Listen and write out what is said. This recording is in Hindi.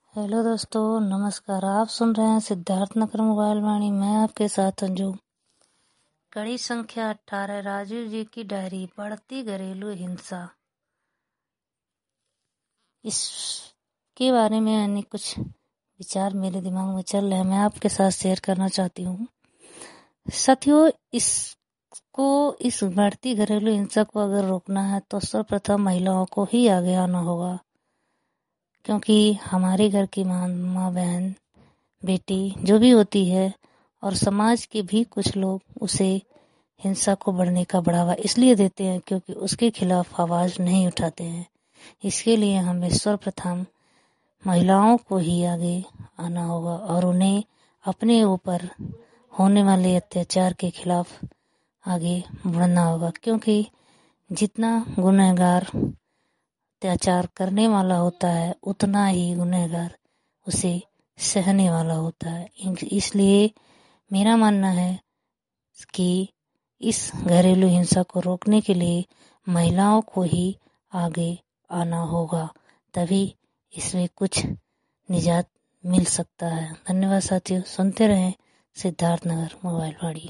हेलो दोस्तों, नमस्कार। आप सुन रहे हैं सिद्धार्थ नगर मोबाइल वाणी। मैं आपके साथ अंजू। कड़ी संख्या 18, राजीव जी की डायरी, बढ़ती घरेलू हिंसा। इसके बारे में यानी कुछ विचार मेरे दिमाग में चल रहे हैं, मैं आपके साथ शेयर करना चाहती हूँ। साथियों, इस बढ़ती घरेलू हिंसा को अगर रोकना है तो सर्वप्रथम महिलाओं को ही आगे आना होगा, क्योंकि हमारे घर की माँ बहन बेटी जो भी होती है और समाज के भी कुछ लोग उसे हिंसा को बढ़ने का बढ़ावा इसलिए देते हैं क्योंकि उसके खिलाफ आवाज नहीं उठाते हैं। इसके लिए हमें सर्वप्रथम महिलाओं को ही आगे आना होगा और उन्हें अपने ऊपर होने वाले अत्याचार के खिलाफ आगे बढ़ना होगा, क्योंकि जितना गुनहगार अत्याचार करने वाला होता है उतना ही गुनहगार उसे सहने वाला होता है। इसलिए मेरा मानना है कि इस घरेलू हिंसा को रोकने के लिए महिलाओं को ही आगे आना होगा, तभी इसमें कुछ निजात मिल सकता है। धन्यवाद साथियों, सुनते रहें सिद्धार्थ नगर मोबाइल वाणी।